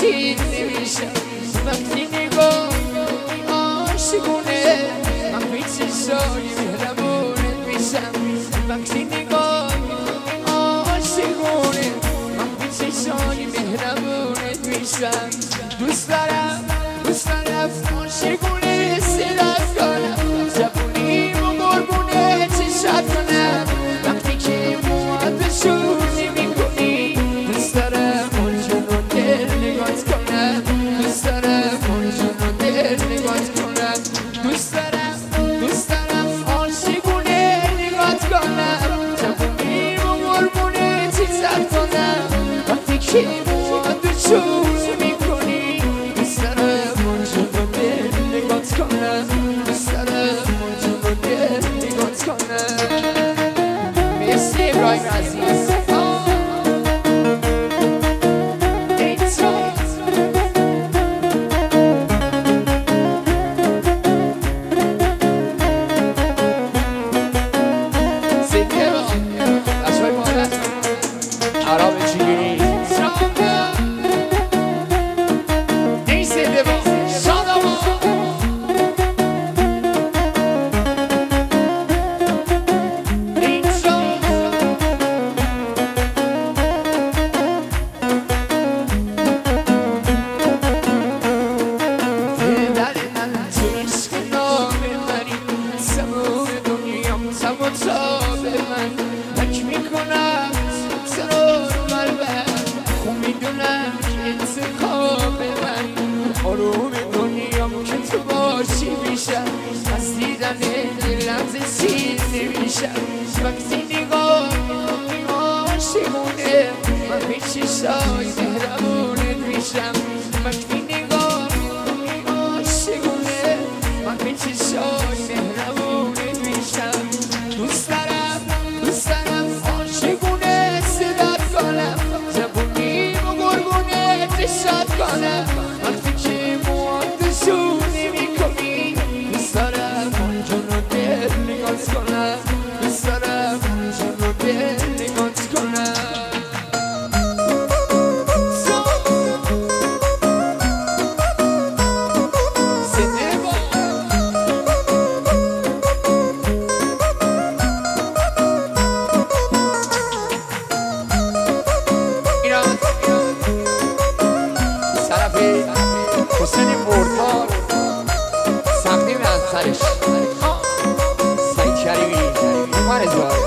سیر نمیشم وقتی نگاه عاشقونه من به چشای مهربونت میشم وقتی نگاه عاشقونه من به چشای مهربونت میشم دوست دارم عاشقونه صدات کنم جوونی و قربونه چشات کنم وقتی که موهاتشون نمی‌کنی دوست دارم اونجا دل نگات کنم دوست دارم اونجا دل نگات کنم دوست دارم عاشقونه نگات کنم جوونی و قربونه چشات کنم وقتی که موهاتشون نمی‌کنی دوست دارم اونجا دل نگات کنم دوست دارم اونجا دل نگات کنم مرسی ابراهیم عزیز آروم دنیام که تو باشی میشم از دیدن لحظه سیر نمیشم وقتی نگاه عاشقونه من به چشای مهربونت میشم وقتی نگاه عاشقونه من به چشای مهربونت میشم دوست دارم عاشقونه صدات کنم جوونی و قربونه چشات کنم وقتی که موهاتشون نمی‌کنی دوست دارم اونجا دل نگات کنم دوست دارم اونجا دل نگات کنم حسین بردار سختی از سرش سعید شریفی مرزوار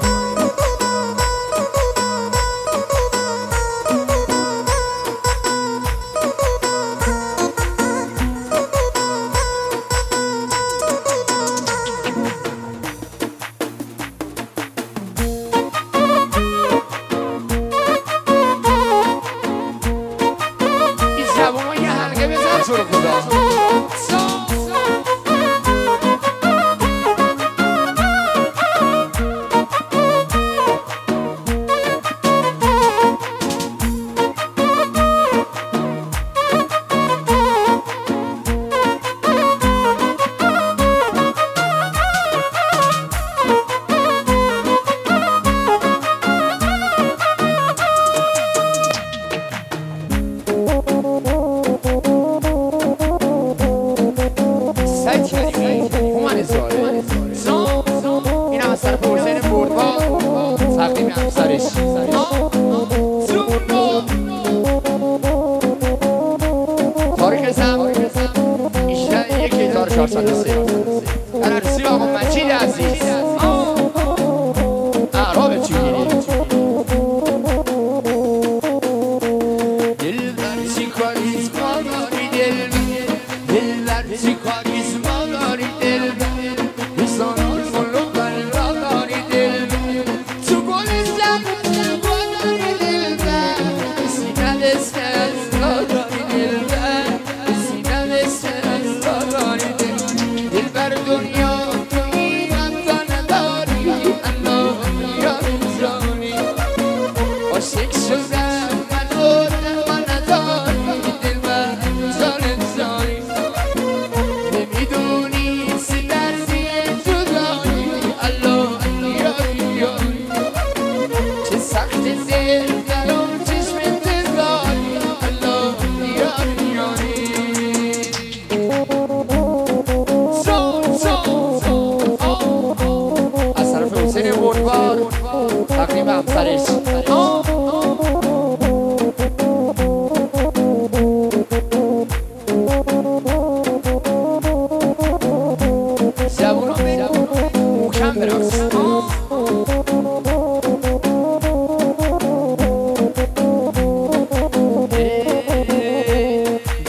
اینم از سر حسین بردبار سختی میرم سرش تاریخ اسم ایشتر 1403 در عرصی آقا مجید عزیز اعراب چی گیری دلبر چی کاریز ما داری دلبر چی کاریز ما داری دلبر بسانون ملو بلا داری دلبر تو گل زن داری دلبر سینه دستن داری دلبر سینه دستن داری دلبر دنیا توی انتان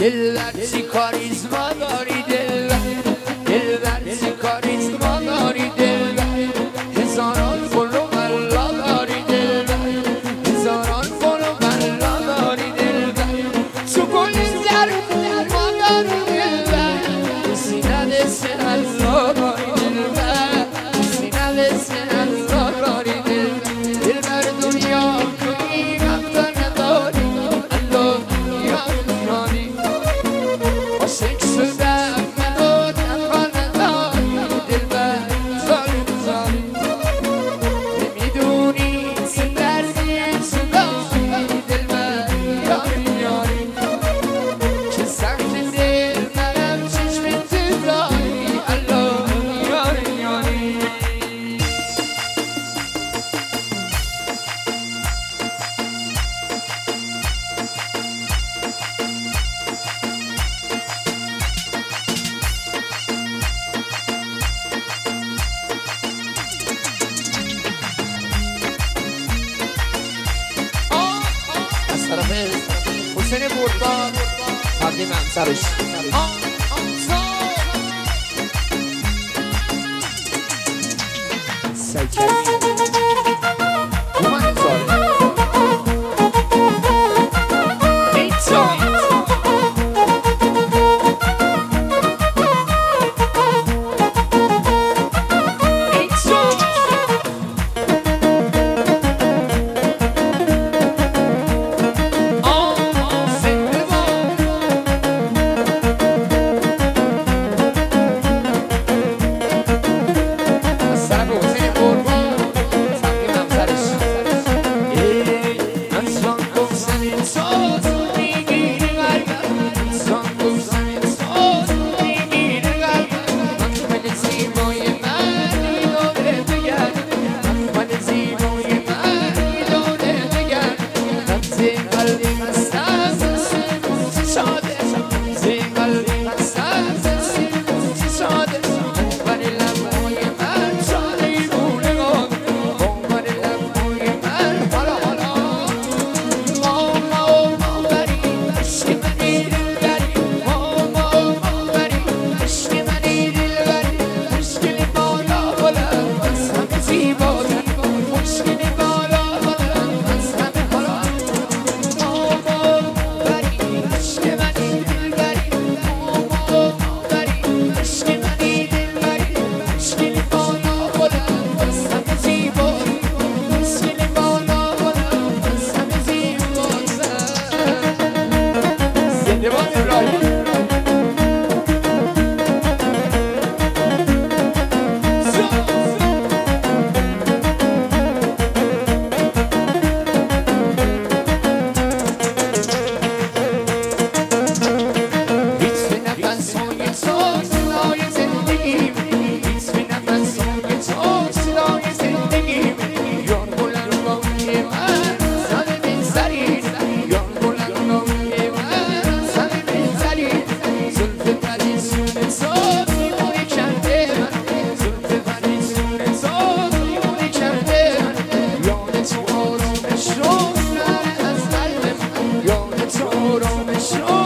دلبر چی کاریزما داری دلبر چی کاریزما داری دلبر هزاران فلو ملا داری دلبر هزاران فلو ملا داری دلبر تو کل ما داری دلبر سینه دست الله داری دلبر سینه دست الله داری دلبر دنیا کنی رفتن نداری الله دنیا کنی عاشق شدم من و تنها نداری دلبر زاری زاری نمیدونی چه دردی چه داری دلبر یاری یاری که سخت دل منم چشم تو داری الله یاری یاری از طرف حسین بردبار تقدیم همسرش سیکری اومد زاره Show